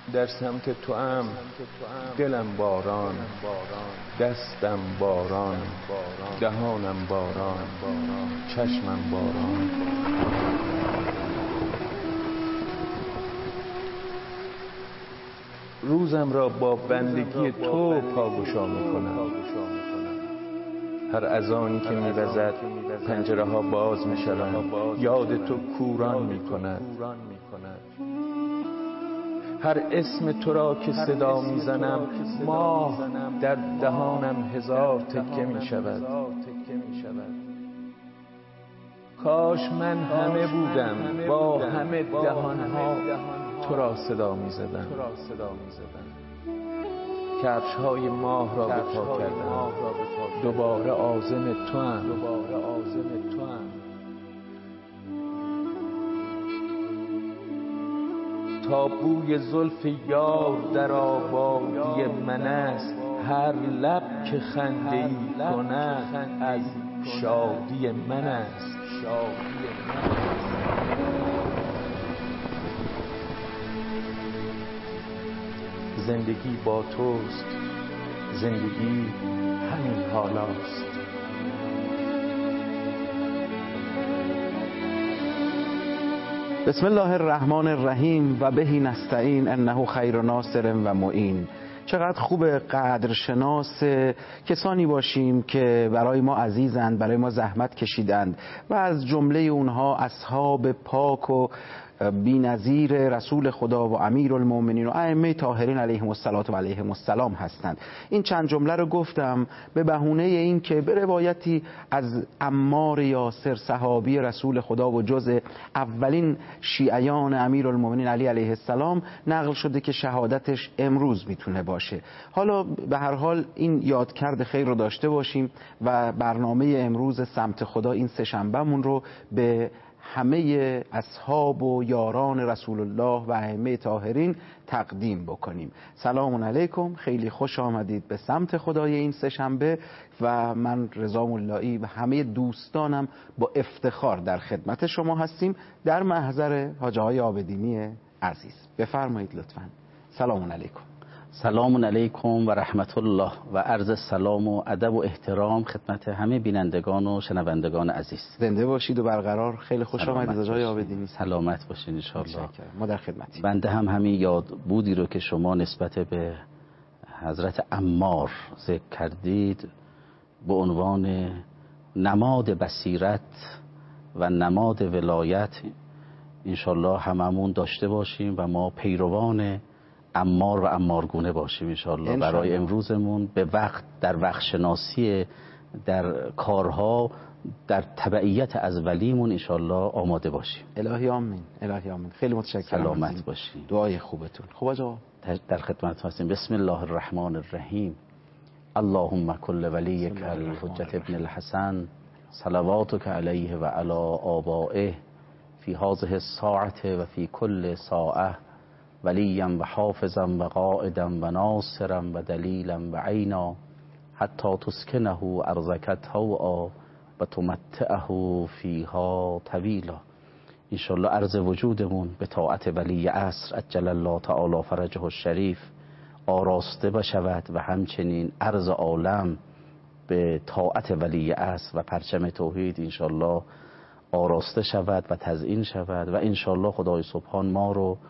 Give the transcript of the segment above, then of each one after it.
در سمت تو ام، دلم باران، دستم باران، دهانم باران، چشمم باران. روزم را با بندگی تو پاگشا میکنم. هر اذانی که میوزد پنجره ها باز میشوند، یاد تو کوران میکند. هر اسم تو را که صدا میزنم، ماه در دهانم هزار تکه میشود. کاش من همه بودم با همه دهانها تو را صدا میزدم. کفش های ماه را به پا کردم، دوباره عازم تو ام. تا بوی زلف یار در آبادی من است، هر لب که خنده ای کند از شادی من است. زندگی با توست، زندگی همین حالاست. بسم الله الرحمن الرحیم و بهی نستعین انه خیر ناصر و معین. چقدر خوب قدرشناس کسانی باشیم که برای ما عزیزند، برای ما زحمت کشیدند و از جمله اونها اصحاب پاک و بی‌نظیر رسول خدا و امیرالمؤمنین و ائمه طاهرین علیهم الصلاة و علیهم السلام هستند. این چند جمله رو گفتم به بهونه این که به روایتی از عمار یاسر صحابی رسول خدا و جز اولین شیعیان امیرالمؤمنین علی علیه السلام نقل شده که شهادتش امروز میتونه باشه. حالا به هر حال این یادکرد خیر رو داشته باشیم و برنامه امروز سمت خدا این سه‌شنبه‌مون رو به همه اصحاب و یاران رسول الله و ائمه طاهرین تقدیم بکنیم. سلام علیکم، خیلی خوش آمدید به سمت خدای این سه‌شنبه و من رضا ملایی و همه دوستانم با افتخار در خدمت شما هستیم در محضر حاج آقای عابدینی عزیز. بفرمایید لطفاً. سلام علیکم. سلام علیکم و رحمت الله و عرض سلام و ادب و احترام خدمت همه بینندگان و شنوندگان عزیز. زنده باشید و برقرار. خیلی خوش آمدید آقای عابدینی. سلامت باشین ان شاء الله. ما در خدمتیم. بنده هم همین یاد بودی رو که شما نسبت به حضرت عمار ذکر کردید به عنوان نماد بصیرت و نماد ولایت ان شاء الله هممون داشته باشیم و ما پیروان عمار و عمارگونه باشیم انشاءالله برای امروزمون به وقت در وقت شناسی در کارها در تبعیت از ولیمون انشاءالله آماده باشیم. الهی آمین. الهی آمین. خیلی متشکرم. سلامت باشیم. دعای خوبتون. خوب آقا در خدمت هستیم. بسم الله الرحمن الرحیم. اللهم کل ولیک الحجة ابن الحسن صلواتک علیه و علی آبائه فی هذه الساعة و فی کل ساعة ولیا و حافظا و قائدا و ناصرا و دلیلا و عینا حتی تسکنه ارضک طوعا و تمتعه فیها طویلا. انشاءالله عرض وجودمون به طاعت ولی عصر عجل الله تعالی فرجه الشریف آراسته بشود و همچنین عرض عالم به طاعت ولی عصر و پرچم توحید انشاءالله آراسته شود و تزیین شود و انشاءالله خدای سبحان ما رو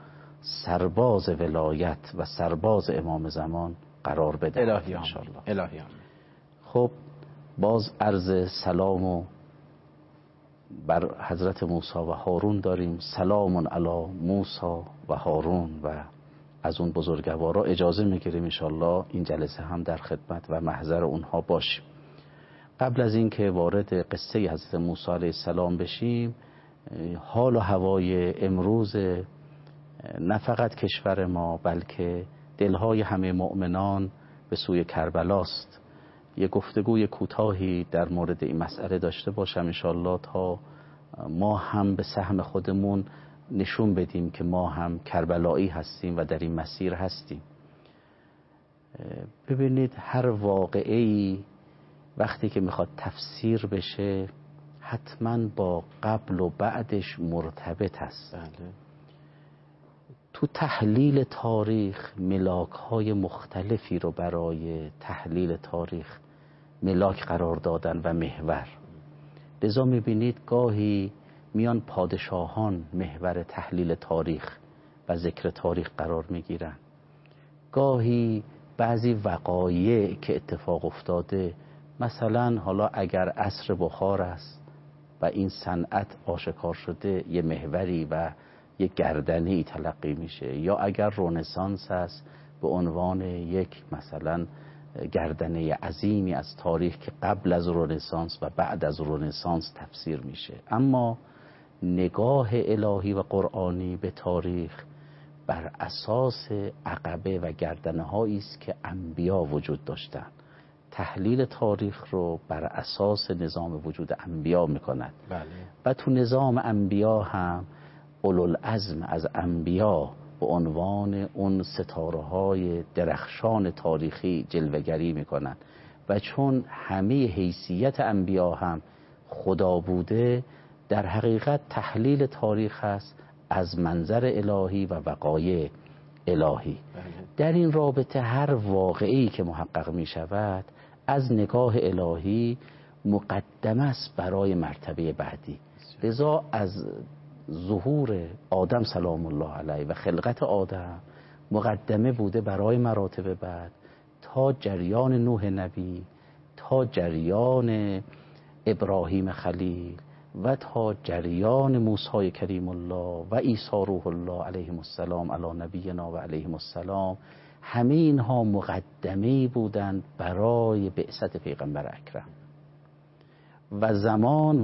سرباز ولایت و سرباز امام زمان قرار بده الهی انشاءالله. الهی. خب باز عرض سلام و بر حضرت موسی و هارون داریم. سلام علی موسی و هارون و از اون بزرگوارا اجازه میگیریم انشاءالله این جلسه هم در خدمت و محضر اونها باشیم. قبل از این که وارد قصه حضرت موسی علیه السلام بشیم، حال و هوای امروز نه فقط کشور ما بلکه دلهای همه مؤمنان به سوی کربلاست. یک گفتگوی کوتاهی در مورد این مسئله داشته باشم انشاءالله تا ما هم به سهم خودمون نشون بدیم که ما هم کربلایی هستیم و در این مسیر هستیم. ببینید هر واقعی وقتی که میخواد تفسیر بشه حتما با قبل و بعدش مرتبط است. بله. تو تحلیل تاریخ ملاک های مختلفی رو برای تحلیل تاریخ ملاک قرار دادن و محور. لذا میبینید گاهی میان پادشاهان محور تحلیل تاریخ و ذکر تاریخ قرار میگیرن، گاهی بعضی وقایع که اتفاق افتاده، مثلا حالا اگر عصر بخار است و این صنعت آشکار شده یه محوری و یه گردنه‌ای تلقی میشه، یا اگر رنسانس است به عنوان یک مثلا گردنه عظیمی از تاریخ که قبل از رنسانس و بعد از رنسانس تفسیر میشه. اما نگاه الهی و قرآنی به تاریخ بر اساس عقبه و گردنه هایی است که انبیا وجود داشتن. تحلیل تاریخ رو بر اساس نظام وجود انبیا میکنند. بله. و تو نظام انبیا هم اولوالعزم از انبیا به عنوان اون ستاره های درخشان تاریخی جلوه‌گری میکنن و چون همه حیثیت انبیا هم خدا بوده، در حقیقت تحلیل تاریخ هست از منظر الهی و وقایع الهی. در این رابطه هر واقعی که محقق می شود از نگاه الهی مقدمه است برای مرتبه بعدی. لذا از ظهور آدم سلام الله علیه و خلقت آدم مقدمه بوده برای مراتب بعد، تا جریان نوح نبی، تا جریان ابراهیم خلیل و تا جریان موسی کریم الله و عیسی روح الله علیهم السلام علی نبینا و علیهم السلام. همه اینها مقدمه‌ای بودند برای بعثت پیغمبر اکرم و زمان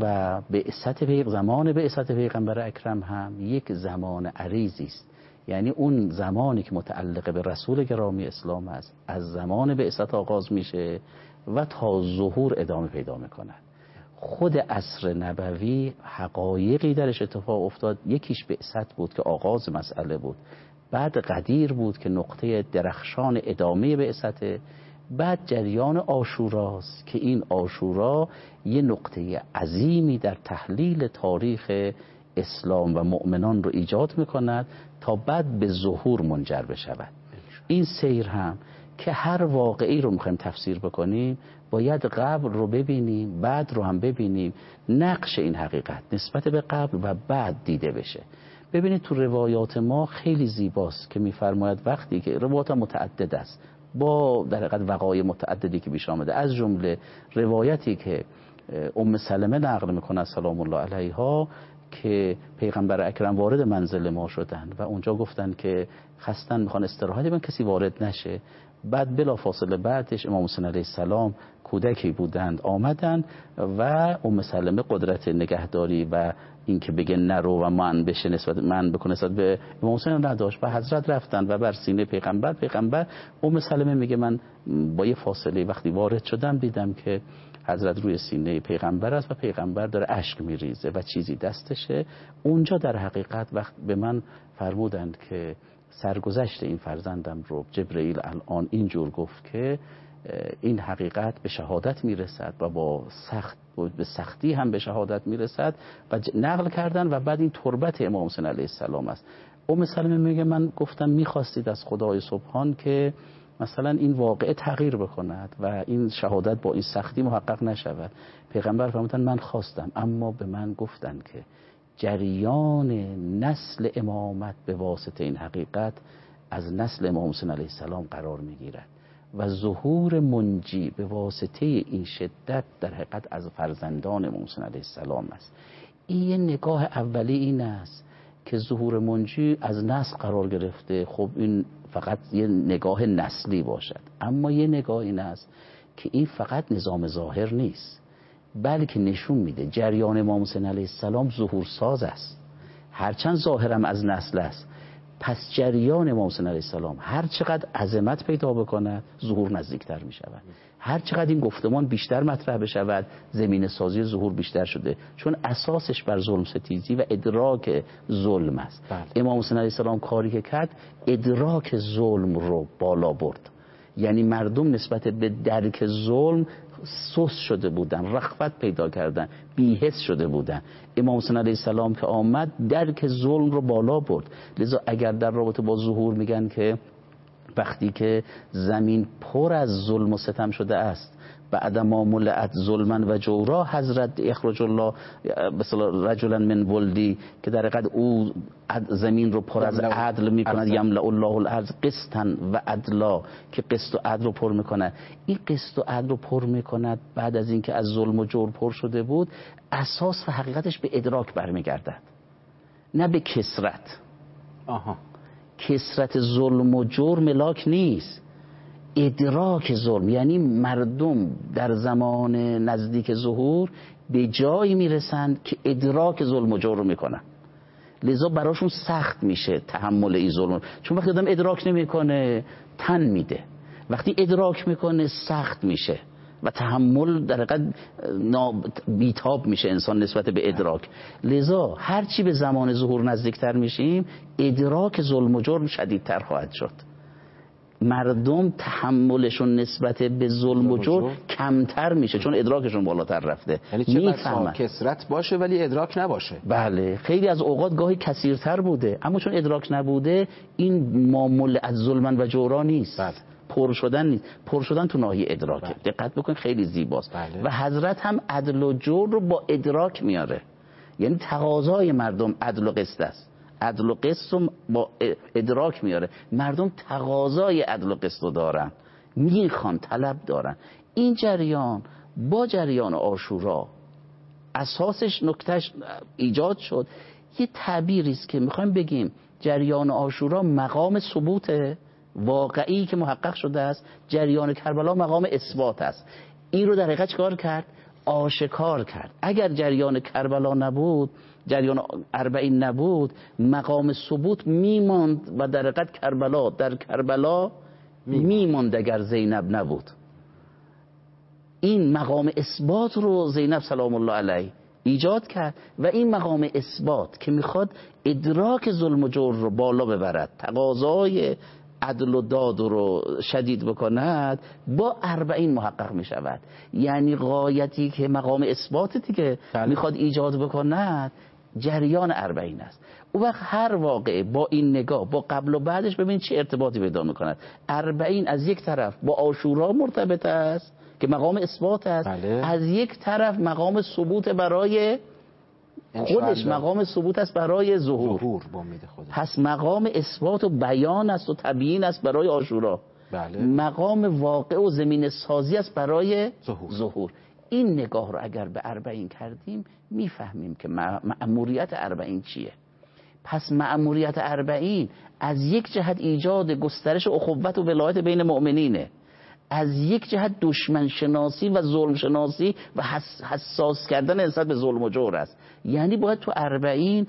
بعثت پیغمبر اکرم هم یک زمان عریضی است. یعنی اون زمانی که متعلق به رسول گرامی اسلام است از زمان بعثت آغاز میشه و تا ظهور ادامه پیدا میکنه. خود عصر نبوی حقایقی درش اتفاق افتاد. یکیش بعثت بود که آغاز مسئله بود، بعد غدیر بود که نقطه درخشان ادامه بعثته، بعد جریان عاشوراست که این عاشورا یه نقطه عظیمی در تحلیل تاریخ اسلام و مؤمنان رو ایجاد میکند تا بعد به ظهور منجر بشود. این سیر هم که هر واقعی رو میخوایم تفسیر بکنیم باید قبل رو ببینیم، بعد رو هم ببینیم، نقش این حقیقت نسبت به قبل و بعد دیده بشه. ببینید تو روایات ما خیلی زیباست که میفرماید وقتی که روایات متعدد است با در حقیقت وقایع متعددی که پیش آمده، از جمله روایتی که ام سلمه نقل میکنه سلام الله علیها که پیغمبر اکرم وارد منزل ما شدن و اونجا گفتن که خستن میخوان استراحت بکنن، کسی وارد نشه. بعد بلا فاصله بعدش امام حسین علیه السلام کودکی بودند آمدن و ام سلمه قدرت نگهداری و اینکه بگه نرو و من بشه نسبت به امام حسین نداشت و حضرت رفتن و بر سینه پیغمبر ام سلمه میگه من با یه فاصله وقتی وارد شدم دیدم که حضرت روی سینه پیغمبر است و پیغمبر داره اشک میریزه و چیزی دستشه. اونجا در حقیقت وقت به من فرمودند که سرگذشت این فرزندم رو جبرئیل الان اینجور گفت که این حقیقت به شهادت میرسد و به سختی هم به شهادت میرسد و نقل کردن و بعد این تربت امام حسین علیه السلام است. ام سلمه میگه من گفتم میخواستید از خدای سبحان که مثلا این واقعه تغییر بکند و این شهادت با این سختی محقق نشود. پیغمبر فرمودن من خواستم، اما به من گفتن که جریان نسل امامت به واسطه این حقیقت از نسل امام حسین علیه السلام قرار میگیرد و ظهور منجی به واسطه این شدت در حقیقت از فرزندان امام حسین علیه السلام است. این نگاه اولی این است که ظهور منجی از نسل قرار گرفته. خب این فقط یه نگاه نسلی باشد، اما یه نگاه این است که این فقط نظام ظاهر نیست، بلکه نشون میده جریان امام حسین علیه السلام ظهور ساز است. هرچند ظاهرم از نسل است، پس جریان امام حسین علیه السلام هر چقدر عظمت پیدا بکنه ظهور نزدیکتر می شود. هر چقدر این گفتمان بیشتر مطرح بشود زمین سازی ظهور بیشتر شده، چون اساسش بر ظلم ستیزی و ادراک ظلم است. امام حسین علیه السلام کاری که کرد ادراک ظلم رو بالا برد، یعنی مردم نسبت به درک ظلم سست شده بودن، رغبت پیدا کردن، بی‌حس شده بودن. امام حسین علیه السلام که آمد درک ظلم رو بالا برد. لذا اگر در رابطه با ظهور میگن که وقتی که زمین پر از ظلم و ستم شده است، بعد ما ملئت ظلما و جورا، حضرت اخرج الله مثلا رجلا من ولدی که در حقیقت او زمین رو پر از عدل میکند، یملأ الله الارض قسطا و عدلا، که قسط و عدل رو پر میکند. این قسط و عدل رو پر میکند بعد از اینکه از ظلم و جور پر شده بود، اساس و حقیقتش به ادراک برمیگردد، نه به کثرت. کثرت ظلم و جور ملاک نیست، ادراک ظلم. یعنی مردم در زمان نزدیک ظهور به جایی میرسند که ادراک ظلم و جور رو میکنن، لذا براشون سخت میشه تحمل این ظلم، چون وقتی آدم ادراک نمیکنه تن میده، وقتی ادراک میکنه سخت میشه و تحمل در حقیقت بیتاب میشه انسان نسبت به ادراک. لذا هرچی به زمان ظهور نزدیکتر میشیم، ادراک ظلم و جرم شدیدتر خواهد شد. مردم تحملشون نسبت به ظلم و جور کمتر میشه، چون ادراکشون بالاتر رفته. یعنی چه بسا کثرت باشه ولی ادراک نباشه. بله، خیلی از اوقات گاهی کثیرتر بوده، اما چون ادراک نبوده، این معامله از ظلمن و جورا نیست. بله. پر شدن نیست، پر شدن تو ناحیه ادراکه. بله. دقت بکن خیلی زیباست. بله. و حضرت هم عدل و جور رو با ادراک میاره. یعنی تقاضای مردم عدل و قسط است، عدل و قسط رو با ادراک میاره. مردم تقاضای عدل و قسط رو دارن، میخوان، طلب دارن. این جریان با جریان عاشورا اساسش نکتهش ایجاد شد. یه تعبیری است که میخوایم بگیم جریان عاشورا مقام ثبوت واقعی که محقق شده است، جریان کربلا مقام اثبات است. این رو در حقیقت چیکار کرد؟ آشکار کرد. اگر جریان کربلا نبود، جریان اربعین نبود، مقام ثبوت میماند و در حقیقت کربلا در کربلا میماند اگر زینب نبود. این مقام اثبات رو زینب سلام الله علیه ایجاد کرد و این مقام اثبات که میخواد ادراک ظلم و جور رو بالا ببرد، تقاضای عدل و داد رو شدید بکند، با اربعین محقق می شود. یعنی غایتی که مقام اثباتی که میخواد ایجاد بکند جریان اربعین است. او وقت هر واقعه با این نگاه با قبل و بعدش ببین چه ارتباطی پیدا میکند. اربعین از یک طرف با عاشورا مرتبط است که مقام اثبات است. بله. از یک طرف مقام ثبوت برای خودش، مقام ثبوت است برای ظهور. پس مقام اثبات و بیان است و تبیین است برای عاشورا. بله. مقام واقع و زمین سازی است برای ظهور. این نگاه رو اگر به اربعین کردیم میفهمیم که مأموریت اربعین چیه. پس مأموریت اربعین از یک جهت ایجاد گسترش اخوت و ولایت بین مؤمنینه، از یک جهت دشمن شناسی و ظلم شناسی و حساس کردن نسبت به ظلم و جور است. یعنی باید تو اربعین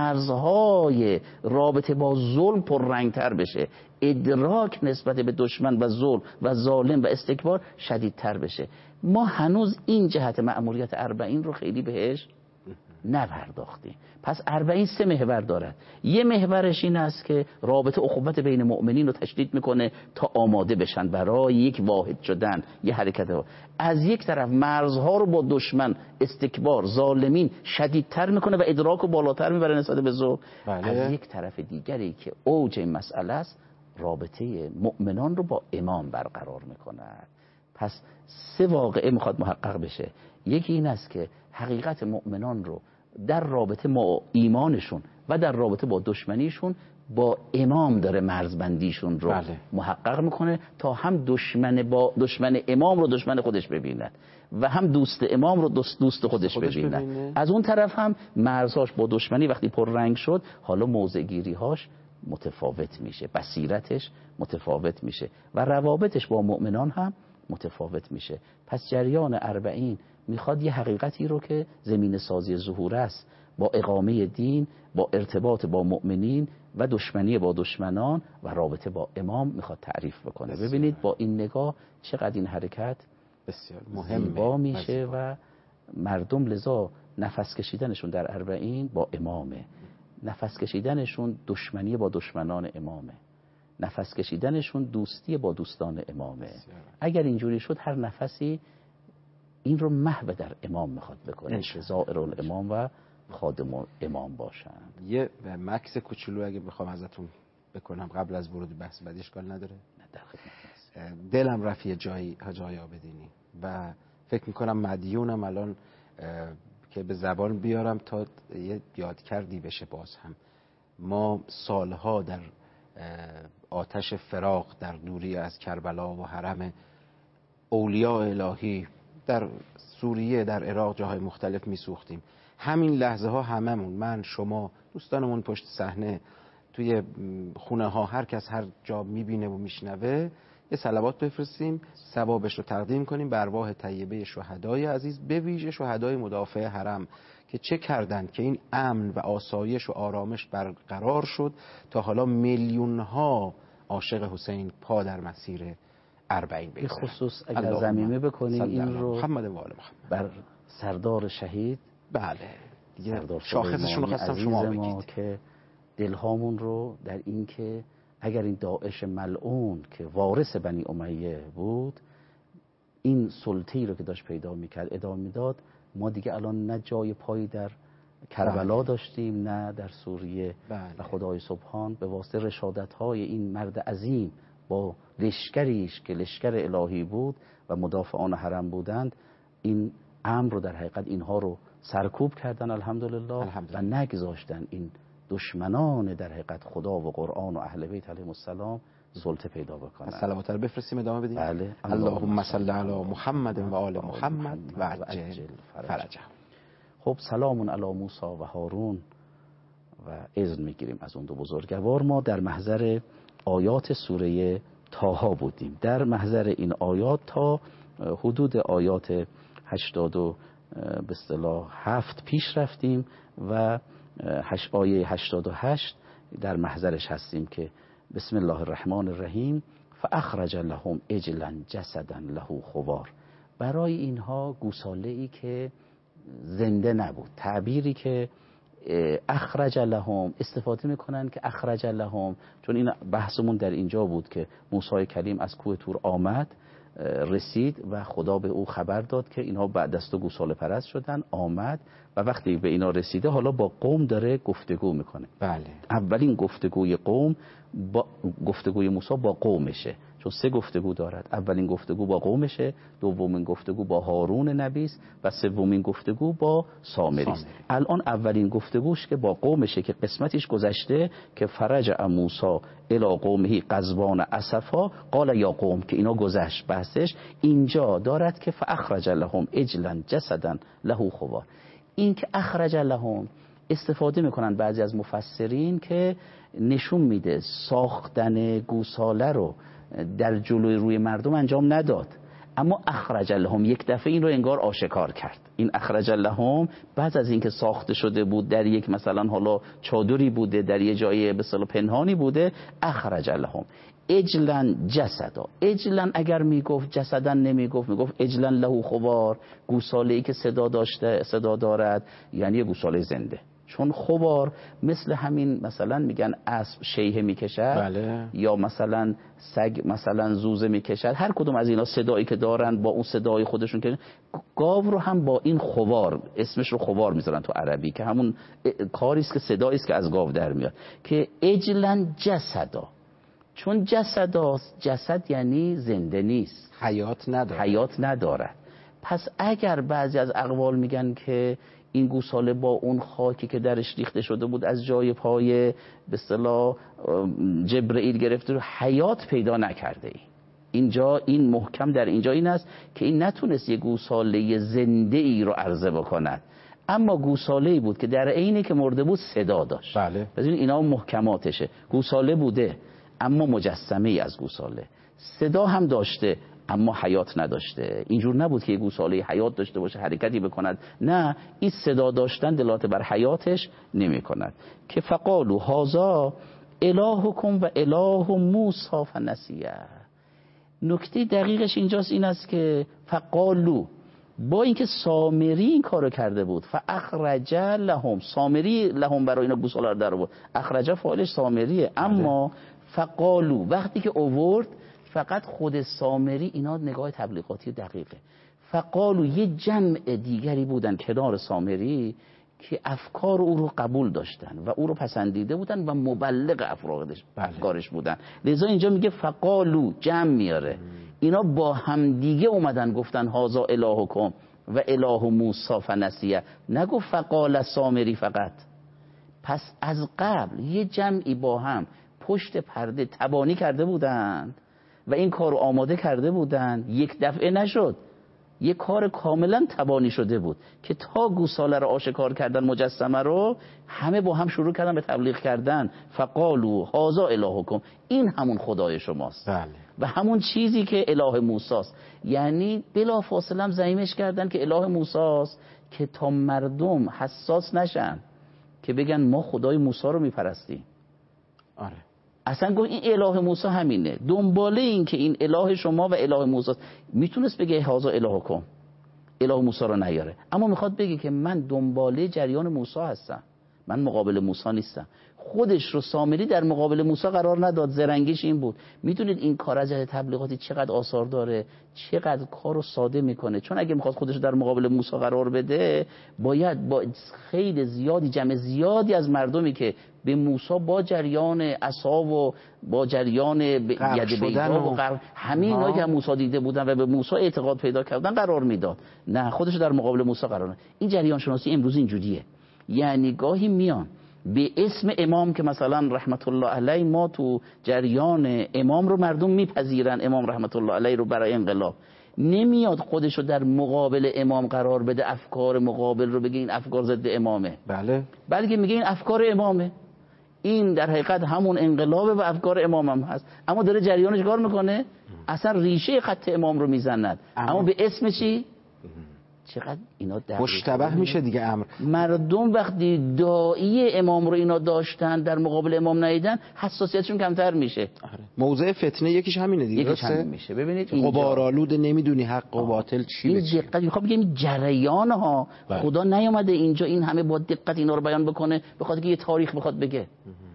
مرزهای رابطه با ظلم پررنگتر بشه، ادراک نسبت به دشمن و ظلم و ظالم و استکبار شدیدتر بشه. ما هنوز این جهت مأموریت اربعین رو خیلی بهش نپرداختیم. پس اربعین 3 محور دارد. یه محورش این است که رابطه اخوت بین مؤمنین رو تشدید میکنه تا آماده بشن برای یک واحد شدن، یه حرکت. از یک طرف مرزها رو با دشمن، استکبار، ظالمین شدیدتر میکنه و ادراک رو بالاتر میبره نسبت به ظلم. بله. از یک طرف دیگری که اوج این مسئله است، رابطه مؤمنان رو با امام برقرار میکنه. پس 3 واقعه میخواد محقق بشه. یکی این است که حقیقت مؤمنان رو در رابطه با ایمانشون و در رابطه با دشمنیشون با امام داره مرزبندیشون رو محقق میکنه تا هم دشمن امام رو دشمن خودش ببیند و هم دوست امام رو دوست خودش ببیند. از اون طرف هم مرزهاش با دشمنی وقتی پررنگ شد، حالا موضع‌گیری‌هاش متفاوت میشه، بصیرتش متفاوت میشه و روابطش با مؤمنان هم متفاوت میشه. پس جریان اربعین میخواد یه حقیقتی رو که زمین سازی ظهور است، با اقامه دین، با ارتباط با مؤمنین و دشمنی با دشمنان و رابطه با امام میخواد تعریف بکنه. ببینید با این نگاه چقدر این حرکت بسیار مهمه، زیبا میشه و مردم لذا نفس کشیدنشون در اربعین با امامه، نفس کشیدنشون دشمنی با دشمنان امامه، نفس کشیدنشون دوستی با دوستان امامه. اگر اینجوری شد هر نفسی این رو محو در امام میخواد بکنه که زائر الامام و خادم امام باشند. یه مکس کوچولو اگه بخوام ازتون بکنم قبل از ورود بحث بعدی اشکال نداره؟ نه در خدمت. دلم رفت یه جایی حاج آقای عابدینی و فکر میکنم مدیونم الان که به زبان بیارم تا یه یادکردی بشه. باز هم ما سالها در آتش فراق در دوری از کربلا و حرم اولیاء الهی در سوریه، در عراق، جاهای مختلف میسوختیم. همین لحظه ها هممون، من، شما، دوستانمون پشت صحنه، توی خونه ها، هر کس هر جا میبینه و میشنوه یه صلوات بفرستیم، ثوابش رو تقدیم کنیم به ارواح طیبه شهدای عزیز، به ویژه شهدای مدافع حرم که چه کردند که این امن و آسایش و آرامش برقرار شد تا حالا میلیون ها عاشق حسین پا در مسیر اربعین بگذارن. به خصوص اگر ضمیمه بکنیم این رو محمد و آل محمد بر سردار شهید، بله سردار شاخصشون رو خواستم شما بگید که دلهامون رو در این که اگر این داعش ملعون که وارث بنی امیه بود این سلطه‌ای رو که داشت پیدا میکرد ادامه میداد، ما دیگه الان نه جای پایی در کربلا داشتیم نه در سوریه. و خدای سبحان به واسطه رشادت‌های این مرد عظیم با لشکریش که لشکر الهی بود و مدافعان حرم بودند، این امر رو در حقیقت اینها رو سرکوب کردن الحمدلله و نگذاشتن این دشمنان در حقیقت خدا و قرآن و اهل بیت علیهم السلام سلطه پیدا بکنن. صلوات رو بفرستیم ادامه بدیم. بله. اللهم صل علی محمد و آل محمد و عجل فرجه. خب سلام علی موسی و هارون و اذن میگیریم از اون دو بزرگوار. ما در محضر آیات سوره طه بودیم. در محضر این آیات تا حدود آیات 80 به اصطلاح 7 پیش رفتیم و آیه 88 در محضرش هستیم که بسم الله الرحمن الرحیم فاخرج لهم عجلا جسدا له خوار. برای اینها گوساله ای که زنده نبود، تعبیری که اخرج لهم استفاده میکنن که اخرج لهم، چون این بحثمون در اینجا بود که موسی کلیم از کوه طور آمد، رسید و خدا به او خبر داد که اینها بعد از تو گوساله پرست شدن. آمد و وقتی به اینا رسیده حالا با قوم داره گفتگو میکنه. بله. اولین گفتگوی قوم با گفتگوی موسی با قومشه، چون 3 گفتگو دارد. اولین گفتگو با قومشه، دومین گفتگو با هارون نبیست و سومین گفتگو با سامری است. الان اولین گفتگوش که با قومشه که قسمتش گذشته که فرجع موسی الی قومه غضبان اسفا قال یا قوم، که اینا گذشت بحثش. اینجا دارد که فاخرج لهم عجلا جسدا له خوار. این که اخرج لهم استفاده میکنن بعضی از مفسرین که نشون میده ساختن گوساله رو در جلوی روی مردم انجام نداد، اما اخرج لهم یک دفعه این رو انگار آشکار کرد. این اخرج لهم بعد از اینکه ساخته شده بود در یک مثلا حالا چادری بوده، در یه جای به اصطلاح پنهانی بوده، اخرج لهم عجلا جسدا. عجلا اگر میگفت جسدا نمیگفت، میگفت عجلا له خوار، گوساله‌ای که صدا دارد، یعنی گوساله زنده. چون خوار مثل همین مثلا میگن اسب شیهه میکشد، بله. یا مثلا سگ مثلا زوزه میکشد، هر کدوم از اینا صدایی که دارن با اون صدای خودشون که گاو رو هم با این خوار اسمش رو خوار میذارن تو عربی، که همون کاری است که صدایی است که از گاو در میاد، که عجلا جسدا. چون جسد یعنی زنده نیست، حیات ندارد. پس اگر بعضی از اقوال میگن که این گوساله با اون خاکی که درش ریخته شده بود از جای پای به اصطلاح جبرئیل گرفته رو حیات پیدا نکرده، اینجا این محکم در اینجا این است که این نتونست یه گوساله زنده ای رو عرضه بکند، اما گوساله‌ای بود که در عینی که مرده بود صدا داشت. بله. ببین اینا محکماتشه. گوساله بوده اما مجسمه ای از گوساله، صدا هم داشته اما حیات نداشته. اینجور نبود که یه گوساله حیات داشته باشه حرکتی بکند، نه، این صدا داشتن دلالت بر حیاتش نمی کند. که فقالوا هذا الهکم و اله موسی فنسیه. نکته دقیقش اینجاست، این است که فقالوا، با اینکه سامری این کارو کرده بود، فاخرج لهم، سامری لهم برای اینا گوساله رو در آورد، اخرج فاعلش سامریه، اما فقالوا وقتی که آورد فقط خود سامری، اینا نگاه تبلیغاتی دقیقه، فقالو یه جمع دیگری بودن کنار سامری که افکار او رو قبول داشتن و او رو پسندیده بودن و مبلغ افکارش بودن. لذا اینجا میگه فقالو، جمع میاره. اینا با هم دیگه اومدن گفتن هازا الهکم و اله موسی فنسیه، نگفت فقال سامری فقط. پس از قبل یه جمعی با هم پشت پرده تبانی کرده بودند و این کار رو آماده کرده بودند. یک دفعه نشد، یک کار کاملا تبانی شده بود که تا گوساله رو آشکار کردن، مجسمه رو، همه با هم شروع کردن به تبلیغ کردن. فقالو هازا الهکم، این همون خدای شماست. بله. و همون چیزی که اله موساست. یعنی بلا فاصله هم زعیمش کردن که اله موساست که تا مردم حساس نشن که بگن ما خدای موسی رو میپرستیم. آره. اصلا گفت این اله موسی همینه. دنباله این که این اله شما و اله موسی میتونست بگه هازا الهکم، اله موسی رو نیاره، اما میخواد بگه که من دنباله جریان موسی هستم، من مقابل موسی نیستم. خودش رو سامری در مقابل موسی قرار نداد. زرنگیش این بود. میدونید این کار از جهت تبلیغاتی چقدر آثار داره، چقدر کارو ساده میکنه. چون اگه میخواد خودش رو در مقابل موسی قرار بده، باید با خیلی زیادی، جمع زیادی از مردمی که به موسی با جریان عصا و با جریان ید بیضا و غرب، همه اینا که موسی دیده بودن و به موسی اعتقاد پیدا کردن، قرار میداد. نه، خودش رو در مقابل موسی قرار نداد. این جریان شناسی امروز اینجوریه. یعنی گاهی میان به اسم امام که مثلا رحمت الله علیه، ما تو جریان امام رو مردم میپذیرن، امام رحمت الله علیه رو برای انقلاب، نمیاد خودش رو در مقابل امام قرار بده، افکار مقابل رو بگه این افکار ضد امامه. بله. بلکه میگه این افکار امامه، این در حقیقت همون انقلابه و افکار امام هم هست، اما داره جریانش کار میکنه، اصلا ریشه خط امام رو میزند، اما به اسم چی؟ چقدر اینا مشتبه میشه دیگه امر. مردم وقتی داعی امام رو اینا داشتن در مقابل امام ندیدن، حساسیتشون کمتر میشه. موضع فتنه یکیش همینه دیگه، یکیش همین میشه. ببینید غبارآلود، نمیدونی حق و باطل چی این بشه. دقت میخوام بگم جریان ها، خدا نیامده اینجا این همه با دقت اینا رو بیان بکنه بخاطر که یه تاریخ بخواد بگه،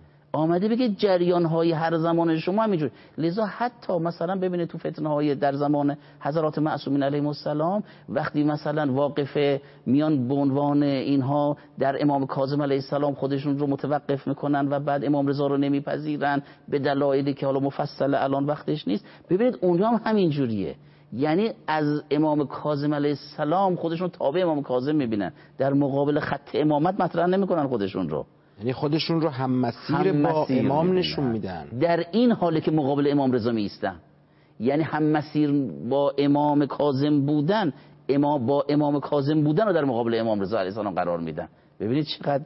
آمده بگه جریان های هر زمان شما همینجور. لذا حتی مثلا ببینید تو فتنه های در زمان حضرات معصومین علیهم السلام، وقتی مثلا واقفه میان به عنوان اینها در امام کاظم علیه السلام خودشون رو متوقف میکنن و بعد امام رضا رو نمیپذیرن به دلایلی که حالا مفصل الان وقتش نیست. ببینید اونجا هم همینجوریه. یعنی از امام کاظم علیه السلام خودشون تابع امام کاظم میبینن، در مقابل خط امامت مطرح نمیکنن خودشون رو، یعنی خودشون رو هم مسیر با امام نشون میدن. در این حاله که مقابل امام رضا میستن، یعنی هم مسیر با امام کاظم بودن، با امام کاظم بودن رو در مقابل امام رضا علیه السلام قرار میدن. ببینید چقدر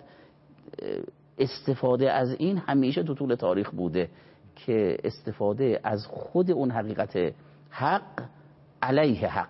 استفاده از این همیشه تو طول تاریخ بوده که استفاده از خود اون حقیقت حق علیه حق.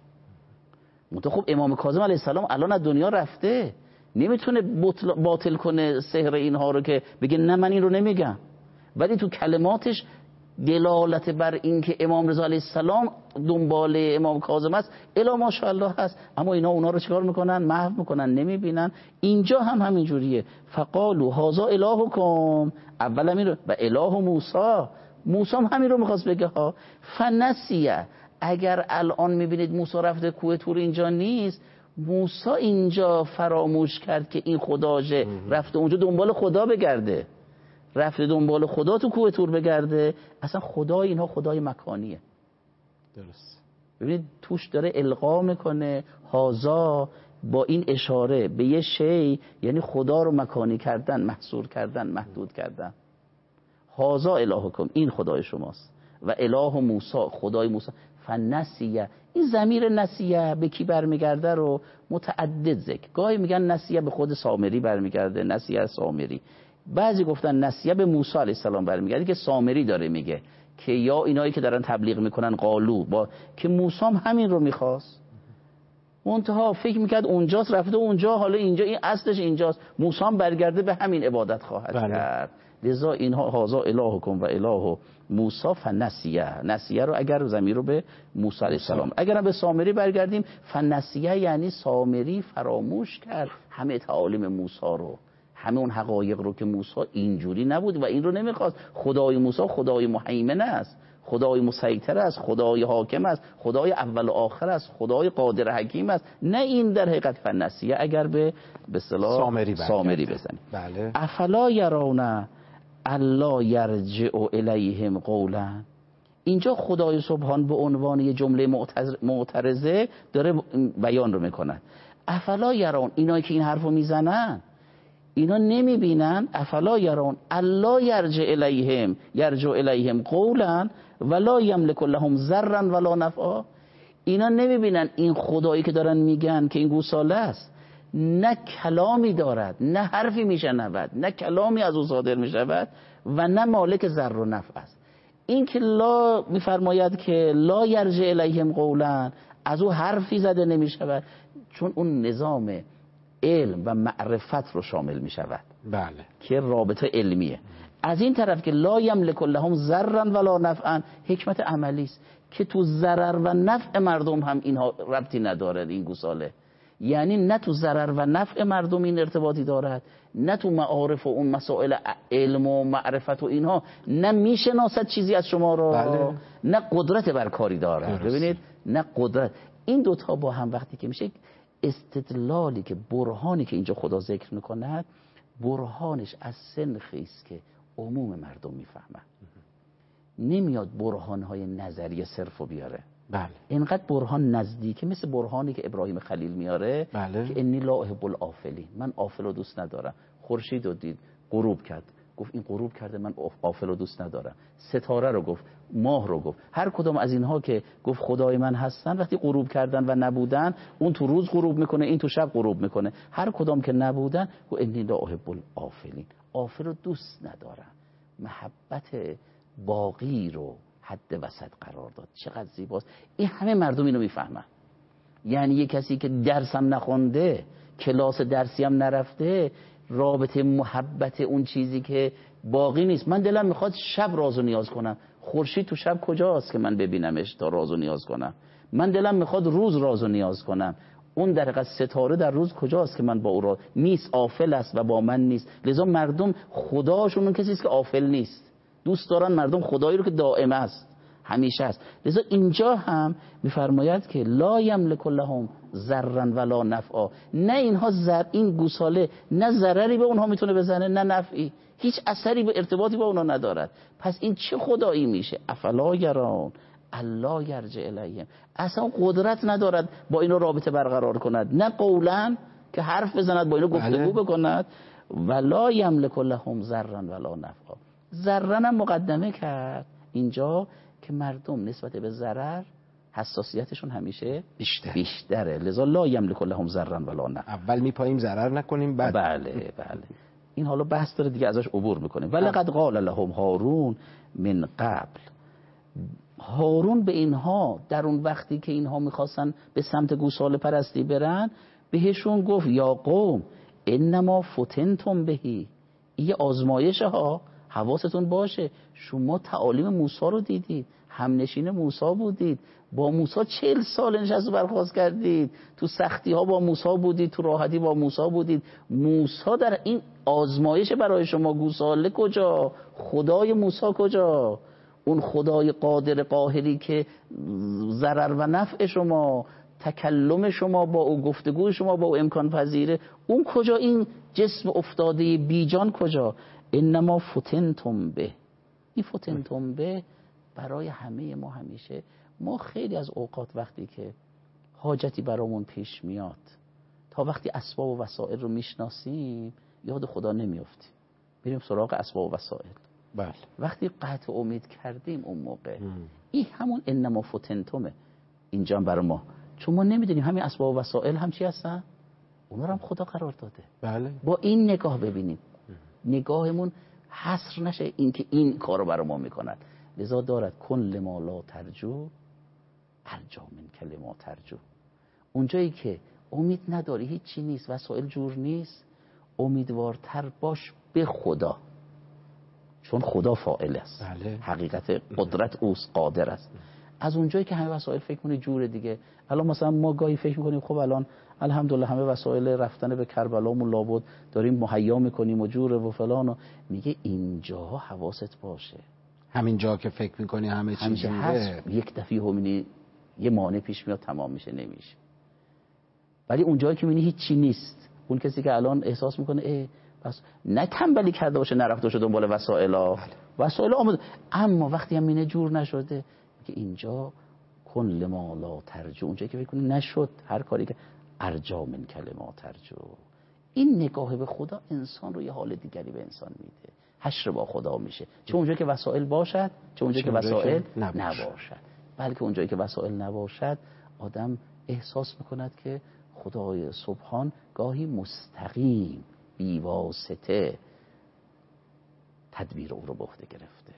خب امام کاظم علیه السلام الان از دنیا رفته، نمیتونه باطل کنه سحر اینها رو که بگه نه من این رو نمیگم، ولی تو کلماتش دلالت بر این که امام رضا علیه السلام دنبال امام کاظم است الا ماشاءالله هست، اما اینا اونا رو چیکار میکنن؟ محو میکنن، نمیبینن. اینجا هم همینجوریه. فقالو هازا الهکم، اول همین رو، و اله موسی هم همین رو میخواست بگه ها. فنسیه، اگر الان میبینید موسی رفته کوه طور اینجا نیست، موسی اینجا فراموش کرد که این خداشه، رفته اونجا دنبال خدا بگرده، رفته دنبال خدا تو کوه طور بگرده. اصلا خدای اینها خدای مکانیه. درست. ببینید توش داره القا میکنه هازا با این اشاره به یه شی، یعنی خدا رو مکانی کردن، محصور کردن، محدود کردن. هازا الهکم، این خدای شماست، و اله موسی، خدای موسی. فنسیه، این ضمیر نسیه به کی برمیگرده رو متعدد ذکر، گاهی میگن نسیه به خود سامری برمیگرده، نسیه سامری. بعضی گفتن نسیه به موسی علیه السلام برمیگرده که سامری داره میگه که یا اینایی که دارن تبلیغ میکنن قالو با که موسی هم همین رو میخواست، منتها فکر میکرد اونجاست، رفته اونجا، حالا اینجا این اصلش اینجاست، موسی هم برگرده به همین عبادت خواهد کرد. لذا اینها هازا الهکم و اله موسی فنسیه، نسیه رو اگر ضمیر رو به موسی علیه السلام، اگر به سامری برگردیم فنسیه یعنی سامری فراموش کرد همه تعالیم موسی رو، همه اون حقایق رو که موسی اینجوری نبود و این رو نمیخواست. خدای موسی خدای مهیمن است، خدای مسیطر است، خدای حاکم است، خدای اول و آخر است، خدای قادر حکیم است. نه این در حقیقت فنسیه اگر به اصطلاح سامری بزنیم. بله. افلا یرون الا یرجع الیهم قولا. اینجا خدای سبحان به عنوان یه جمله معترضه داره بیان رو میکنه. افلا یرون، اینایی که این حرفو میزنن اینا نمیبینن؟ افلا یرون الا یرجع الیهم قولا ولا یملک لهم ضرا ولا نفعا. اینا نمیبینن این خدایی که دارن میگن که این گوساله است نه کلامی دارد، نه حرفی میشنود، نه کلامی از او صادر میشود و نه مالک ضر و نفع است. این که لا میفرماید که لا یرجع الیهم قولا، از او حرفی زده نمیشود، چون اون نظام علم و معرفت رو شامل میشود. بله. که رابطه علمیه. از این طرف که لا یملک لهم ضرا ولا نفعا، حکمت عملی است که تو ضرر و نفع مردم هم اینها ربطی ندارد. این گوساله یعنی نه تو ضرر و نفع مردم این ارتباطی دارد، نه تو معارف و اون مسائل علم و معرفت و اینها، نه میشناسد چیزی از شما رو. بله. نه قدرت بر کاری دارد. ببینید، نه قدرت. این دوتا با هم وقتی که میشه استدلالی که برهانی که اینجا خدا ذکر میکند، برهانش از سنخی است که عموم مردم میفهمن. نمیاد برهانهای نظریه صرفو بیاره. بله. اینقدر برهان نزدیکه، مثل برهانی که ابراهیم خلیل میاره. بله. که انی لا احب الافلین، من آفل رو دوست ندارم. خورشید رو دید غروب کرد، گفت این غروب کرده، من آفل رو دوست ندارم. ستاره رو گفت، ماه رو گفت. هر کدام از اینها که گفت خدای من هستن، وقتی غروب کردن و نبودن، اون تو روز غروب میکنه، این تو شب غروب میکنه. هر کدام که نبودن، گفت انی لا احب الافلین، آفل رو دوست ندارم. محبت باقی رو حد وسط قرار داد. چقدر زیباست. این همه مردم اینو میفهمن. یعنی یه کسی که درس هم نخونده، کلاس درسی هم نرفته، رابطه محبت اون چیزی که باقی نیست. من دلم میخواد شب راز و نیاز کنم، خورشید تو شب کجاست که من ببینمش تا راز و نیاز کنم؟ من دلم میخواد روز راز و نیاز کنم، اون در حقیقت ستاره در روز کجاست که من با او را نیست، آفل است و با من نیست. لذا مردم خداشون اون کسی است که آفل نیست. دوست دارن مردم خدایی رو که دائم است، همیشه است. لذا اینجا هم میفرماید که لا یملک لهم ضرا ولا نفعا. نه اینها این گوساله نه ضرری به اونها میتونه بزنه، نه نفعی، هیچ اثری به ارتباطی با اونها ندارد. پس این چه خدایی میشه؟ افلا یرون الا یرجع الیهم. اصلا قدرت ندارد با اینو رابطه برقرار کند، نه قولا که حرف بزند با اینو گفتگو بکند، ولا یملک لهم ضرا ولا نفعا. ضرر هم مقدمه کرد اینجا که مردم نسبت به ضرر حساسیتشون همیشه بیشتره. لذا لا یملک لهم ضرا ولا نفعا. اول میپاییم ضرر نکنیم بعد. بله. این حالا بحث داره دیگه، ازش عبور میکنیم. ولقد قال لهم هارون من قبل. هارون به اینها در اون وقتی که اینها میخواستن به سمت گوساله پرستی برن، بهشون گفت یا قوم انما فتنتم بهی، این آزمایشه ها، حواستون باشه. شما تعالیم موسی رو دیدید، همنشین موسی بودید، با موسی 40 سال نشست و برخاست کردید، تو سختی ها با موسی بودید، تو راحتی با موسی بودید. موسی در این آزمایش برای شما، گوساله کجا؟ خدای موسی کجا؟ اون خدای قادر قاهری که ضرر و نفع شما، تکلم شما با او، گفتگوی شما با او امکان پذیره، اون کجا؟ این جسم افتاده بیجان کجا؟ انما فتنتم به. این فتنتم به برای همه ما همیشه، ما خیلی از اوقات وقتی که حاجتی برامون پیش میاد، تا وقتی اسباب و وسایل رو میشناسیم یاد خدا نمیافتیم، میریم سراغ اسباب و وسایل. بله. وقتی قطع امید کردیم اون موقع این همون انما فتنتمه اینجا هم برای ما، چون ما نمیدونیم همین اسباب و وسایل هم چی هستن، اونا رو هم خدا قرار داده. بله. با این نگاه ببینیم، نگاهمون حصر نشه اینکه این کارو برای ما میکنن. لذا دارد کن لما لا ترجو ارجا من کلما ترجو. اونجایی که امید نداری، هیچی نیست، وسایل جور نیست، امیدوارتر باش به خدا، چون خدا فاعل است. بله. حقیقت قدرت اوست، قادر است. از اونجایی که همه وسایل فکر کنی جور دیگه، الان مثلا ما گاهی فکر میکنیم خب الان الحمدلله همه وسایل رفتن به کربلامون لابد داریم مهیا میکنیم و جوره و فلان، و میگه اینجا حواست باشه، همین جا که فکر میکنی همه چیز هست، یک دفعه همینی یه مانع پیش میاد تمام میشه نمیشه. ولی اون جایی که میبینی هیچ چی نیست، اون کسی که الان احساس میکنه بس نه تنبلی کرده باشه نرفته باشه دنبال وسایل آمده، اما وقتی هم مینه جور نشده که اینجا کن لما لا ترجو، اونجایی که فکر کنی نشد هر کاری که ارجا من کلمات ترجو. این نگاه به خدا انسان رو یه حال دیگری به انسان میده، حشر با خدا میشه، چه اونجایی که وسایل باشد چه اونجایی که وسایل نباشد. بلکه اونجایی که وسایل نباشد آدم احساس میکند که خدای سبحان گاهی مستقیم بی واسطه تدبیر او رو به عهده گرفته.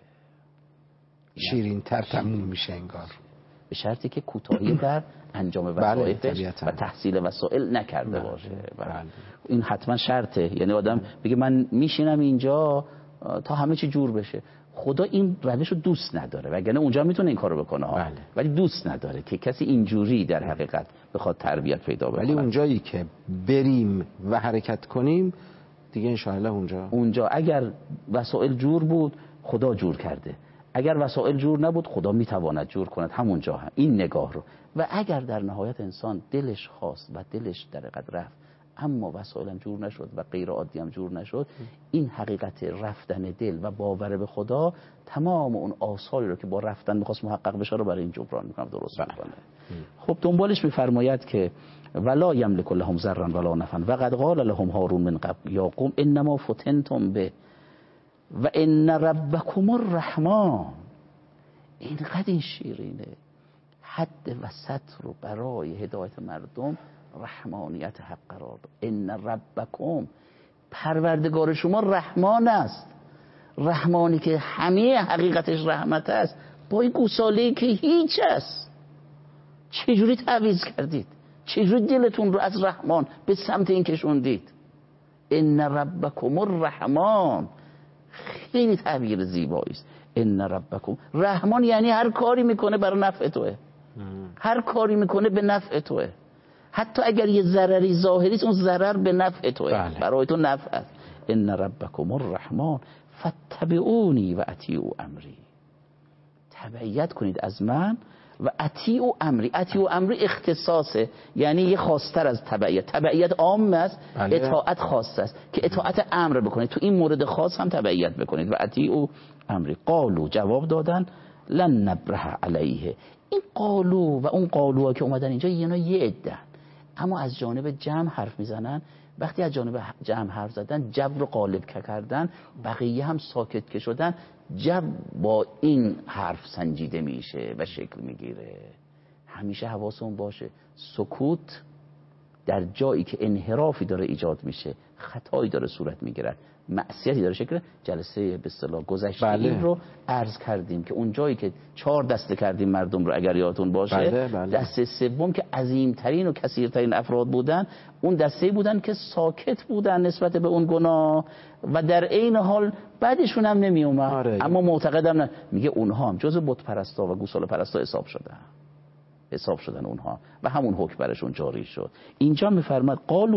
شیرین تر تموم میشه انگار، به شرطی که کوتاهی در انجام وظایفش و تحصیل وسایل نکرده باشه. این حتما شرطه. یعنی آدم بگه من میشینم اینجا تا همه چی جور بشه، خدا این روش رو دوست نداره، وگرنه اونجا میتونه این کارو بکنه ولی دوست نداره که کسی اینجوری در حقیقت بخواد تربیت پیدا بکنه. ولی اونجایی که بریم و حرکت کنیم دیگه انشاءالله اونجا اگر وسایل جور بود خدا جور کرده، اگر وسایل جور نبود خدا میتواند جور کند همونجا هم. این نگاه رو. و اگر در نهایت انسان دلش خواست و دلش در حقیقت رفت اما وسایل هم جور نشد و غیر عادی هم جور نشد، این حقیقت رفتن دل و باور به خدا تمام اون آثاری رو که با رفتن می‌خواست محقق بشه رو برای این جبران می‌کنه، درست می‌کنه. خب دنبالش می‌فرماید که ولا یملک لهم ضرا ولا نفعا و قد قال لهم هارون من قبل یا قوم انما فتنتم به و ان ربکم الرحمن. اینقدر این شیرینه، حد وسط رو برای هدایت مردم رحمانیت حق قرار داد. ان ربکم، پروردگار شما رحمان است، رحمانی که همه حقیقتش رحمت است، با این گوساله‌ای که هیچ است. چجوری تعویض کردید؟ چجوری دلتون رو از رحمان به سمت این کشوندید؟ ان ربکم الرحمن، خیلی تعبیر زیبایی است. ان ربکم رحمان یعنی هر کاری میکنه برای نفع توه، هر کاری میکنه به نفع توه، حتی اگر یه ضرری ظاهری است اون ضرر به نفع توه، برای تو نفع است. ان ربکم الرحمن فاتبعونی و اطیعوا امری، تبعیت کنید از من و اطیعوا امری. اطیعوا امری اختصاصه، یعنی یه خاص‌تر از تبعیت. تبعیت عام است، اطاعت خاص است که اطاعت امر بکنید، تو این مورد خاص هم تبعیت بکنید. و اطیعوا امری. قالو، جواب دادن، لن نبرح علیه. این قالو و اون قالوها که اومدن اینجا یه عده، اما از جانب جمع حرف میزنن. وقتی از جانب جمع حرف زدن، جو رو غالب کردن، بقیه هم ساکت که شدن، جو با این حرف سنجیده میشه و شکل میگیره. همیشه حواسمون باشه سکوت در جایی که انحرافی داره ایجاد میشه، خطایی داره صورت میگیرد، معصیتی داره شکل، جلسه به اصطلاح گذشته این رو عرض کردیم که اون جایی که 4 دسته کردیم مردم رو اگر یادتون باشه، دسته سوم که عظیمترین و کثیرترین افراد بودن، اون دسته بودن که ساکت بودن نسبت به اون گناه و در عین حال بعدشون هم نمی اومد، اما معتقدم نه. میگه اونها هم جزء بت پرستا و گوساله پرستا حساب شدن اونها و همون حکم برشون جاری شد. اینجا میفرماد قالو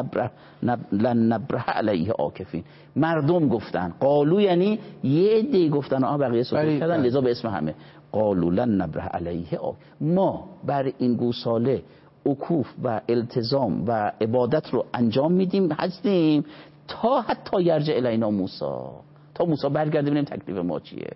لن نبرح علیه عاکفین. مردم گفتن، قالو یعنی یه عده گفتن، بقیه سکوت کردن، لذا به اسم همه. قالو لن نبرح علیه ما بر این گوساله عکوف و التزام و عبادت رو انجام میدیم هستیم تا حتی یرجع الینا موسی، تا موسی برگرده ببینیم تکلیف ما چیه.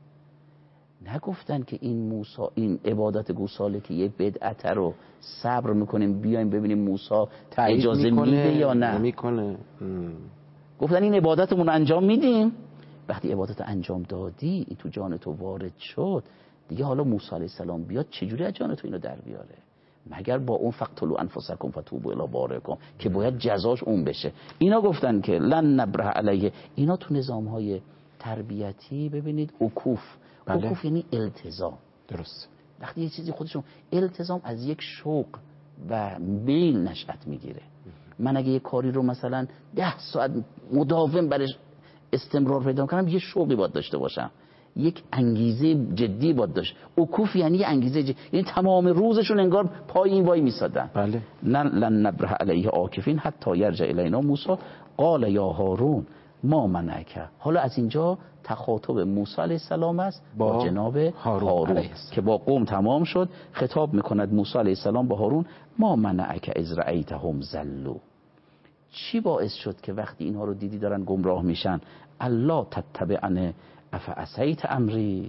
نگفتن که این عبادت گوساله که یه بدعت رو صبر میکنیم بیایم ببینیم موسی اجازه میده یا نه میکنه. گفتن این عبادتمون انجام میدیم. وقتی عبادت انجام دادی، این تو جان تو وارد شد، دیگه حالا موسی علیه السلام بیاد چجوری از جان تو اینو در بیاره؟ مگر با اون فقتلوا انفسکم فتوبوا الی بارئکم که باید جزاش اون بشه. اینا گفتن که لن نبرح علیه. اینا تو نظام‌های تربیتی ببینید عکوف، عکوف یعنی التزام. درست. وقتی یه چیزی خودشون التزام از یک شوق و میل نشأت میگیره. من اگه یه کاری رو مثلا 10 ساعت مداوم برش استمرار پیدا کنم، یه شوقی باید داشته باشم، یک انگیزه جدی باید داشت. عکوف یعنی یه انگیزه جدی، یعنی تمام روزشون انگار پای این وای میسادن. بله. لن نبرح علیه عاکفین حتی یرجع الینا موسی قال یا هارون ما منعک. حالا از اینجا تخاطب موسی علیه السلام است با جناب هارون که با قوم تمام شد. خطاب میکند موسی علیه السلام با هارون: ما منعک اذ رأیتهم ضلوا. چی باعث شد که وقتی اینها رو دیدی دارن گمراه میشن، الا تتبعنی افعصیت امری؟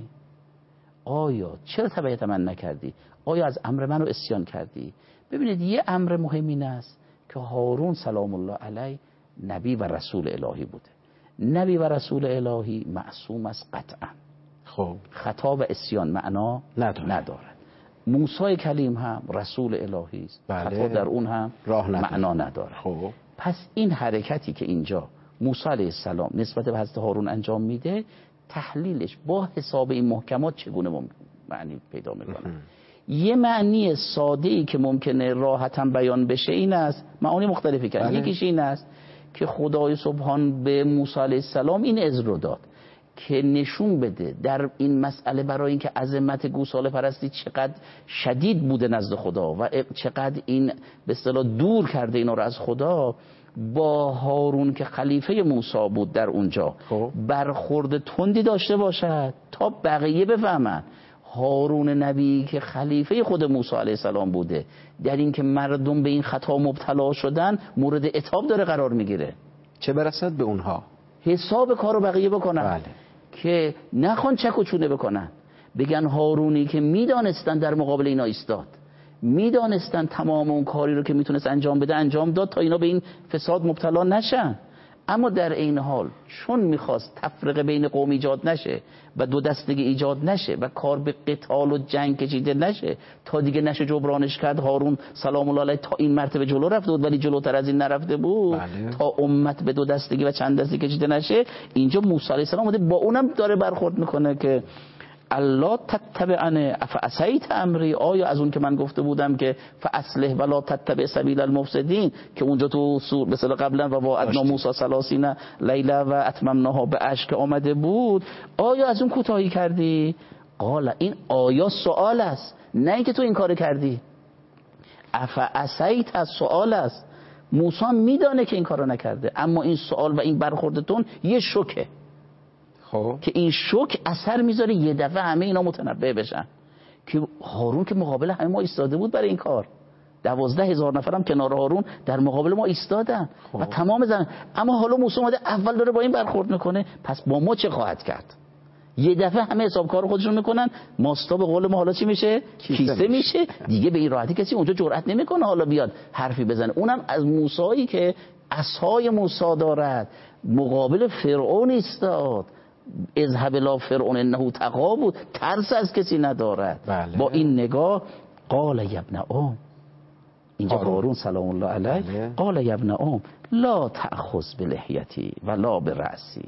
آیا چرا تبعیت من نکردی؟ آیا از امر من رو عصیان کردی؟ ببینید یه امر مهم این است که هارون سلام الله علیه نبی و رسول الهی بوده. نبی و رسول الهی معصوم از قطعا. خب خطا و عصیان معنا ندارد. موسی کلیم هم رسول الهی است. خطا در اون هم معنا ندارد. خب پس این حرکتی که اینجا موسی علیه السلام نسبت به حضرت هارون انجام میده، تحلیلش با حساب این محکمات چگونه معنی پیدا میکنه؟ یه معنی ساده ای که ممکنه راحتاً بیان بشه این است، معانی مختلفی کرد. یکیش این است که خدای سبحان به موسی علیه السلام این عذر رو داد که نشون بده در این مسئله برای اینکه عظمت گوساله پرستی چقدر شدید بوده نزد خدا و چقدر این به اصطلاح دور کرده اینا رو از خدا، با هارون که خلیفه موسی بود در اونجا برخورد تندی داشته باشد تا بقیه بفهمن هارون نبی که خلیفه خود موسی علیه السلام بوده در این که مردم به این خطا مبتلا شدن مورد عتاب داره قرار میگیره. چه برسد به اونها حساب کارو بقیه بکنن. بله. که نخوان چک و چونه بکنن، بگن هارونی که میدانستن در مقابل اینا ایستاد، میدانستن تمام اون کاری رو که میتونست انجام بده انجام داد تا اینا به این فساد مبتلا نشن. اما در این حال چون میخواست تفرقه بین قوم ایجاد نشه و دو دستگی ایجاد نشه و کار به قتال و جنگ کشیده نشه تا دیگه نشه جبرانش کرد، هارون سلام الله علیه تا این مرتبه جلو رفته بود ولی جلوتر از این نرفته بود. بله. تا امت به دو دستگی و چند دستی کشیده نشه. اینجا موسی علیه السلام با اونم داره برخورد میکنه که الله تتبعنی افعصیت امری، آیا از اون که من گفته بودم که فاصلح ولا تتبع سبیل المفسدین که اونجا تو سور مثلا قبلا و وعدنا موسی 30 لیله و اتممناها بعشر که آمده بود، آیا از اون کوتاهی کردی؟ قال این آیا سوال است، نه اینکه تو این کار کردی. افعصیت از سوال است. موسی میدانه که این کارو نکرده، اما این سوال و این برخوردتون یه شوکه که این شوک اثر میذاره یه دفعه همه اینا متنبه بشن که هارون که مقابل همه ما ایستاده بود برای این کار. 12,000 نفرم کنار هارون در مقابل ما ایستادن و تمام زن. اما حالا موسی اومده اول داره با این برخورد میکنه، پس با ما چه خواهد کرد؟ یه دفعه همه حساب کار خودشون میکنن. ماستا به قول ما حالا چی میشه؟ کیسه میشه. دیگه به این راحتی کسی اونجا جرئت نمیکنه حالا بیاد حرفی بزنه، اونم از موسی که عصای موسی دارد مقابل فرعون ایستاد. اذهب الی فرعون انه طغی بود، ترس از کسی ندارد. بله. با این نگاه قال یا ابن ام، اینجا هارون سلام الله علیه بله. قال یا ابن ام لا تأخذ بلحیتی ولا برأسی،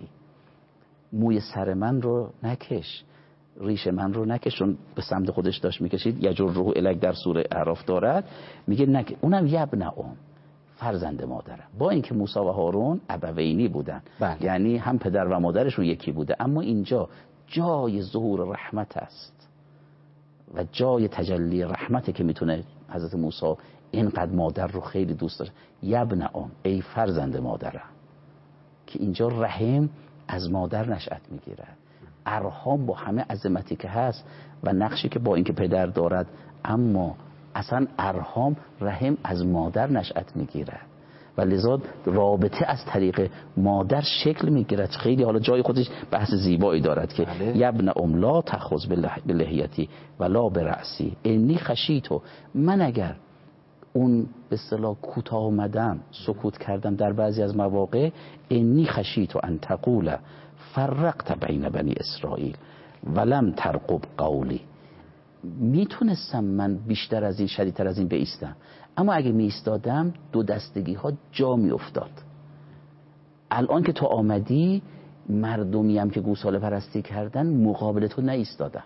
موی سر من رو نکش، ریش من رو نکش، چون به سمت خودش داشت میکشید. یجره الک در سوره اعراف دارد، میگه نکش. اونم یا ابن ام، فرزند مادرم. با اینکه موسی و هارون ابوینی بودن، بله. یعنی هم پدر و مادرشون یکی بوده، اما اینجا جای ظهور رحمت است و جای تجلی رحمته که میتونه حضرت موسی اینقدر مادر رو خیلی دوست داره. یا ابن ام، ای فرزند مادرم، که اینجا رحم از مادر نشأت میگیره. ارحام با همه عظمتی که هست و نقشی که با اینکه پدر دارد، اما اصلا ارحام رحم از مادر نشأت میگیرد و لذا رابطه از طریق مادر شکل میگیرد. خیلی حالا جای خودش بحث زیبایی دارد که یا ابن ام لا تأخذ بلحیتی ولا برأسی انی خشیتو، من اگر اون به اصطلاح کوتاه آمدم، سکوت کردم در بعضی از مواقع، انی خشیتو ان تقول فرقت بین بنی اسرائیل ولم ترقب قولی، میتونستم من بیشتر از این، شدیدتر از این بایستم، اما اگه میایستادم دو دستگی ها جا میافتاد. الان که تو آمدی، مردمی هم که گوساله پرستی کردن مقابل تو نایستادن،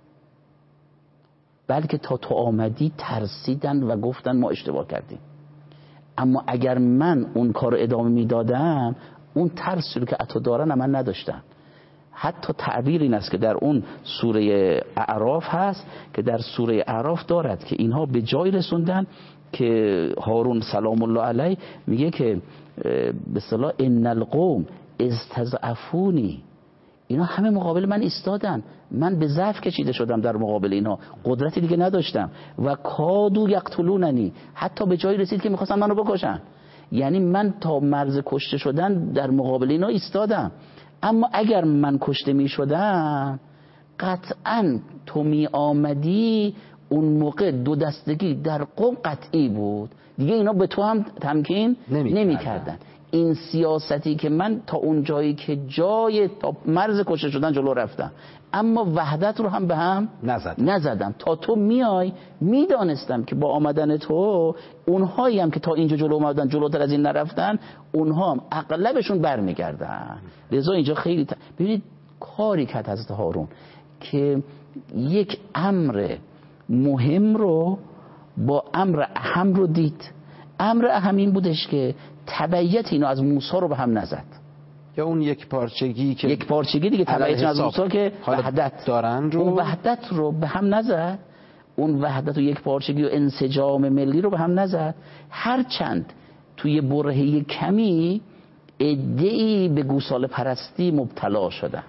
بلکه تا تو آمدی ترسیدن و گفتن ما اشتباه کردیم. اما اگر من اون کار ادامه میدادم، اون ترسی رو که اتو دارن من نداشتن. حتی تعبیر این است که در اون سوره اعراف هست که در سوره اعراف دارد که اینها به جای رسوندن که هارون سلام الله علیه میگه که به اصطلاح ان القوم استضعفونی، اینا همه مقابل من ایستادن، من به ضعف کشیده شدم در مقابل اینا، قدرتی دیگه نداشتم. و کادو یقتلوننی، حتی به جایی رسید که میخواستن منو بکشن. یعنی من تا مرز کشته شدن در مقابل اینا ایستادم. اما اگر من کشته میشدم قطعا تو می آمدی، اون موقع دو دستگی در قوم قطعی بود دیگه، اینا به تو هم تمکین نمی کردن. این سیاستی که من تا اون جایی که تا مرز کشته شدن جلو رفتم، اما وحدت رو هم به هم نزدم. تا تو میای میدانستم که با آمدن تو اونهایی هم که تا اینجا جلو اومدن جلوتر از این نرفتن، اونها هم اغلبشون برمیگردن. لذا اینجا خیلی ببینید کاری کرد حضرت هارون که یک امر مهم رو با امر اهم رو دید. امر اهم این بودش که تبعیت اینو از موسی رو به هم نزد، یا اون یک پارچگی دیگه تبعیت از موسی که وحدت دارن رو، اون وحدت رو به هم نزد. اون وحدت و یک پارچگی و انسجام ملی رو به هم نزد. هرچند توی برهه کمی عده‌ای به گوساله پرستی مبتلا شدن،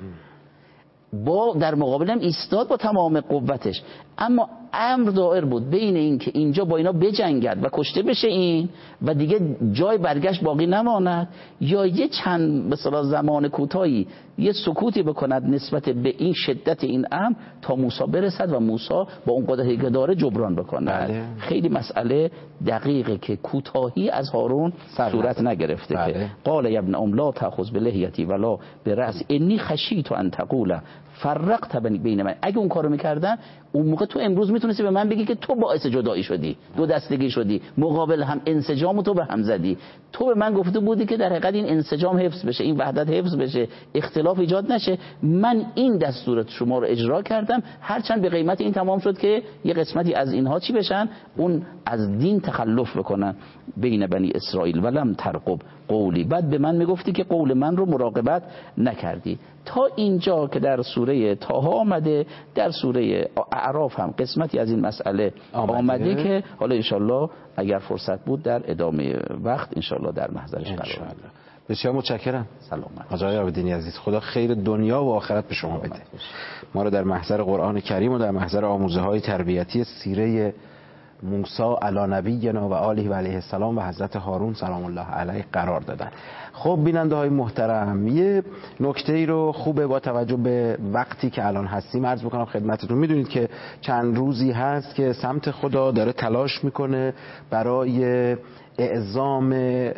با در مقابلم ایستاد با تمام قوتش، اما امر دائر بود بین این که اینجا با اینا بجنگد و کشته بشه این و دیگه جای برگشت باقی نماند، یا یه چند مثلا زمان کوتاهی یه سکوتی بکند نسبت به این شدت این امر تا موسی برسد و موسی با اون قدرتی که داره جبران بکند. خیلی مسئله دقیقه که کوتاهی از هارون صورت نگرفته. که قال یا ابن ام لا تأخذ بلحیتی ولا برأس انی خشیت ان تقول فرقت بین من. اگه اون کارو میکردن اون موقع تو امروز میتونستی به من بگی که تو باعث جدایی شدی، دو دستگی شدی، مقابل هم انسجام تو به هم زدی. تو به من گفته بودی که در حقیقت این انسجام حفظ بشه، این وحدت حفظ بشه، اختلاف ایجاد نشه. من این دستور شما رو اجرا کردم، هرچند به قیمت این تمام شد که یه قسمتی از اینها چی بشن، اون از دین تخلف بکنن بین بنی اسرائیل. ولم ترقب قولی، بعد به من میگفتی که قول من رو مراقبت نکردی. تا اینجا که در سوره طه آمده، در سوره اعراف هم قسمتی از این مسئله آمده که حالا انشالله اگر فرصت بود در ادامه وقت انشالله در محضرش قرار می‌گیریم. بسیار متشکرم. سلام حاج آقای عابدینی عزیز، خدا خیر دنیا و آخرت به شما بده. ما رو در محضر قرآن کریم و در محضر آموزه‌های تربیتی سیره موسی علی نبینا و آله و علیه السلام و حضرت هارون سلام الله علیه قرار دادن. خب بیننده های محترم، یه نکته ای رو خوبه با توجه به وقتی که الان هستیم عرض بکنم خدمتتون. میدونید که چند روزی هست که سمت خدا داره تلاش میکنه برای اعزام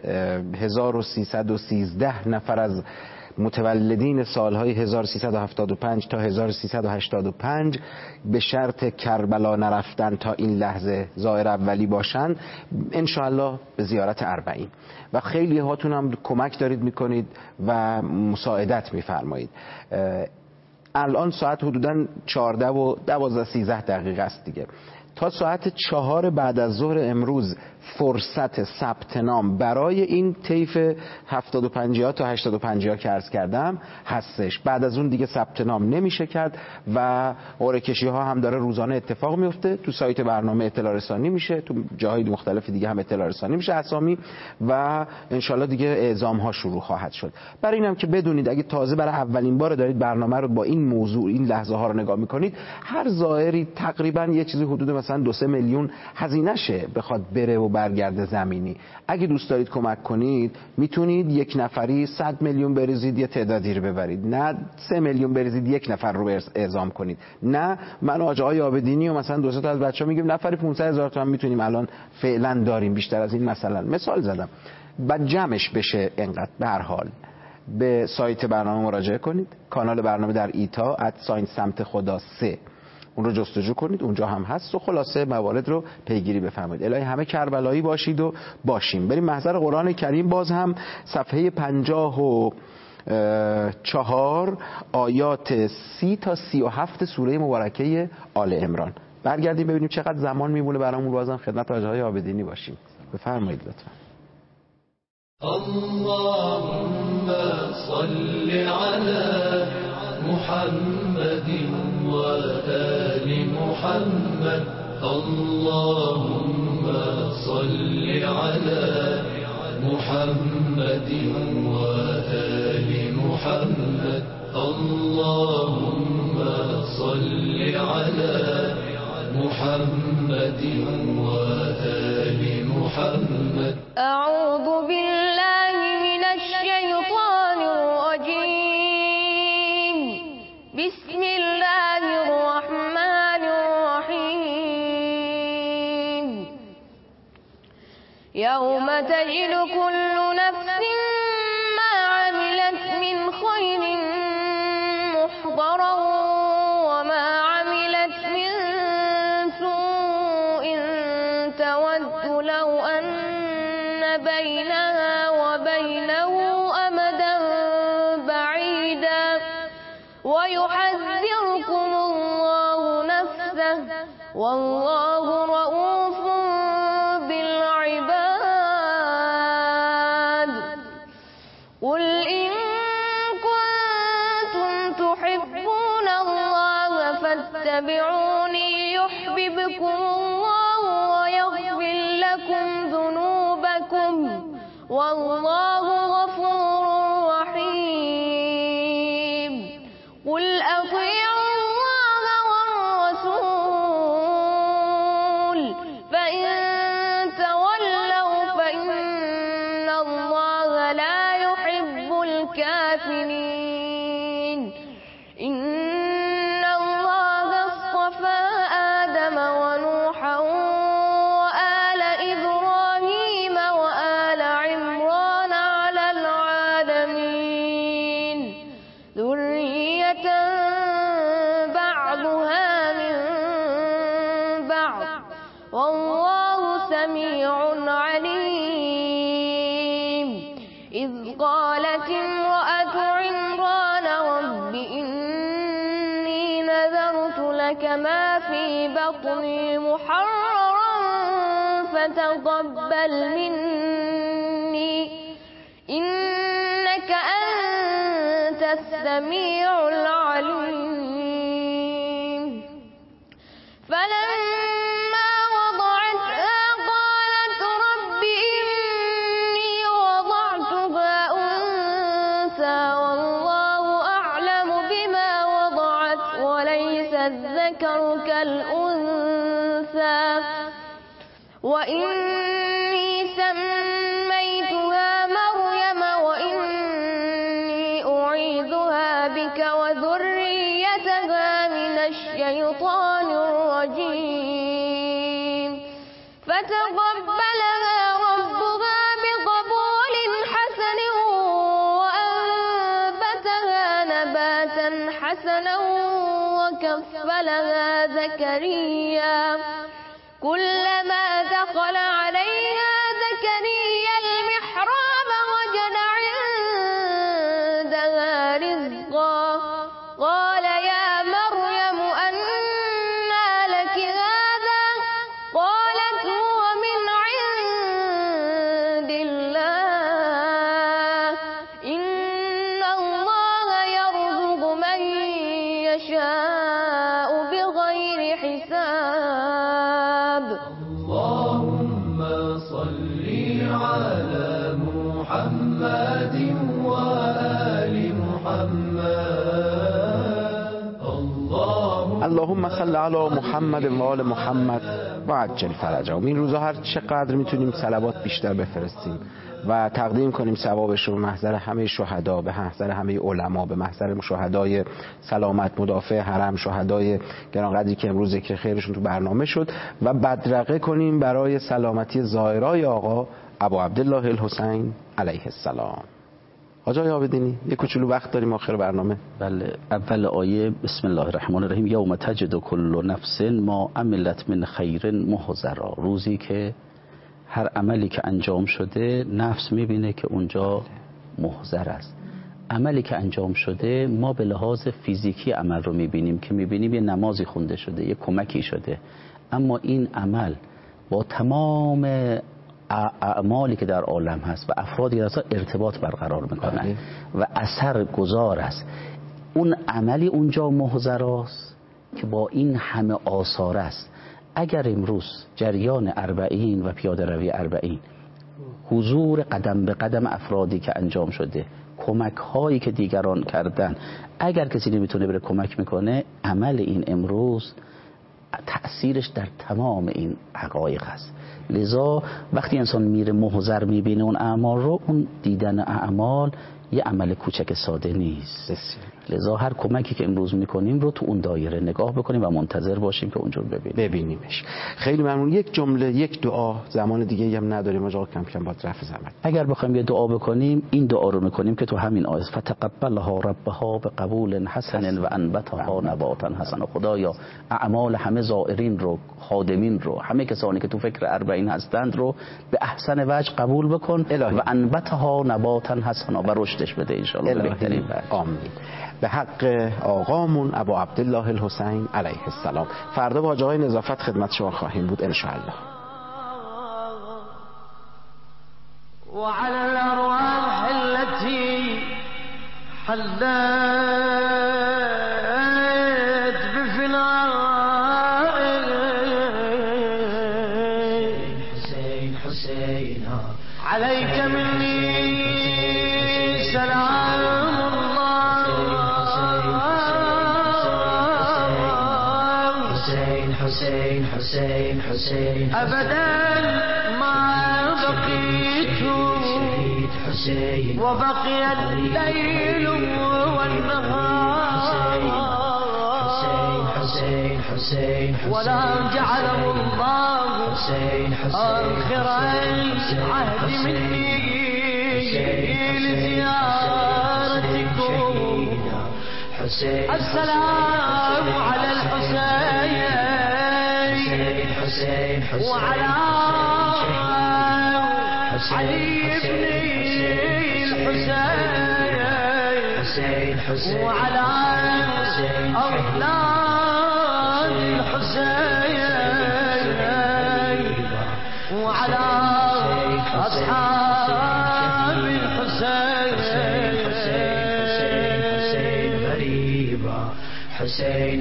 1313 نفر از متولدین سالهای 1375 تا 1385 به شرط کربلا نرفتن تا این لحظه زائر اولی باشن انشاءالله به زیارت 40. و خیلی هاتون هم کمک دارید میکنید و مساعدت میفرمایید. الان ساعت حدوداً 14 و 12-13 دقیقه است دیگه. تا ساعت 4 بعد از ظهر امروز فرصت ثبت نام برای این طیف 75 تا 85 که عرض کردم هستش. بعد از اون دیگه ثبت نام نمیشه کرد و قرعه کشی ها هم داره روزانه اتفاق میفته. تو سایت برنامه اطلاع رسانی میشه، تو جاهای مختلف دیگه هم اطلاع رسانی میشه اسامی و انشالله دیگه اعزام ها شروع خواهد شد. برای اینم که بدونید اگه تازه برای اولین بار دارید برنامه رو با این موضوع این لحظه ها رو نگاه میکنید، هر زائری تقریبا یه چیزی حدود مثلا 2-3 میلیون هزینه شه بخواد بره و برگرده زمینی. اگه دوست دارید کمک کنید میتونید یک نفری 100 میلیون بریزید یه تعدادی رو ببرید، نه 3 میلیون بریزید یک نفر رو اعزام کنید، نه من و آقای عابدینی و مثلا 200 تا از بچه‌ها میگیم نفری 500,000 تومان میتونیم الان فعلا داریم، بیشتر از این مثلا مثال زدم. بعد جمعش بشه اینقدر. به هر حال به سایت برنامه مراجعه کنید، کانال برنامه در ایتا @سمت خدا 3 اون رو جستجو کنید، اونجا هم هست و خلاصه موارد رو پیگیری بفرمایید. الهی همه کربلایی باشید و باشیم. بریم محضر قرآن کریم، باز هم صفحه 54 آیات 30 تا 37 سوره مبارکه آل عمران. برگردیم ببینیم چقدر زمان میمونه برامون. بازم خدمت آقای عابدینی باشیم. بفرمایید لطفا. اللهم صل على محمد وآل محمد. اللهم صل على محمد وآل محمد. اللهم صل على محمد وآل محمد. أعوذ بالله من الشيطان الرجيم. بسم الله الرحمن الرحيم. يوم تجد كل نفس ما عملت من خير محضرا وما عملت من سوء تود لو أن بينها وبينه أمدا بعيدا ويحذركم الله نفسه والله رؤوف بالعباد. قل إن كنتم تحبون الله فاتبعوني يحببكم الله ويغفر لكم ذنوبكم والله غفور رحيم. قل أطيعوا الله والرسول فإن تولوا فإن الله لا يحب الكافرين. إن الله اصطفى آدم ونوحا وآل إبراهيم وآل عمران على العالمين ذرية بعضها من بعض والله سميع عليم. إذ قالت امرأة عمران رب إني نذرت لك ما في بطني محررا فتقبل مني إنك أنت السميع العليم. فلما وضعتها قالت رب إني وضعتها أنثى والله أعلم بما وضعت وليس الذكر كالأنثى وإني سميتها مريم وإني أعيذها بك وذريتها من الشيطان الرجيم. فتقبلها ربها بقبول حسن وأنبتها نباتا حسنا وكفلها زكريا. كلما دخل عليها زكريا المحراب وجد عندها رزقا قال يا مريم أنى لك هذا قالت هو من عند الله إن الله يرزق من يشاء بغير حساب. اللهم صل على محمد وآل محمد. اللهم صل علی محمد و آل محمد و عجل فرجهم. این روزها هر چقدر میتونیم صلوات بیشتر بفرستیم و تقدیم کنیم ثوابش رو به محضر همه شهدا، به محضر همه علما، به محضر شهدای سلامت مدافع حرم، شهدای گرانقدری که امروز ذکر خیرشون تو برنامه شد و بدرقه کنیم برای سلامتی زائرای آقا ابو عبدالله الحسین علیه السلام. آقای عابدینی یک کوچولو وقت داریم آخر برنامه. بله، اول آیه بسم الله الرحمن الرحیم یوم تجد کل نفس ما عملت من خیر محضرا. روزی که هر عملی که انجام شده نفس میبینه که اونجا محضر است. عملی که انجام شده ما به لحاظ فیزیکی عمل رو میبینیم که میبینیم یه نمازی خونده شده، یه کمکی شده، اما این عمل با تمام اعمالی که در عالم هست و افرادی که ارتباط برقرار میکنن و اثر گذار است. اون عملی اونجا محضراست که با این همه آثار است. اگر امروز جریان 40 و پیاده روی 40 حضور قدم به قدم افرادی که انجام شده، کمک هایی که دیگران کردن. اگر کسی نمیتونه بره کمک میکنه، عمل این امروز تأثیرش در تمام این حقایق هست. لذا وقتی انسان میره محضر میبینه اون اعمال رو، اون دیدن اعمال یه عمل کوچک ساده نیست. لذا هر کمکی که امروز میکنیم رو تو اون دایره نگاه بکنیم و منتظر باشیم که اونجور ببینیمش. خیلی ممنون. یک جمله، یک دعا، زمان دیگه هم نداریم آقا، کم کم باید رفع زحمت. اگر بخوایم یه دعا بکنیم، این دعا رو میکنیم که تو همین آیه فتقبلها ربها بقبول حسن و انبتها نباتا حسنا. خدایا اعمال همه زائرین رو، خادمین رو، همه کسانی که تو فکر اربعین هستند رو به احسن وجه قبول بکن و انبتها نباتا حسنا، و رشدش بده ان شاء الله بهترین وجه. آمین. به حق آقامون ابو عبدالله الحسین علیه السلام. فردا با آقای نظافت خدمت شما خواهیم بود ان شاء الله. وعلى الأرواح التي حلت بفناء حسين حسين عليك مني سلام الله. حسين حسين حسين حسين أبدا ما بقيت وبقي الليل والنهار ولا جعله الله آخر العهد مني لزيارتكم. السلام على الحسين وعلى علي بن الحسين وعلى أولاد الحسين وعلى أصحاب الحسين.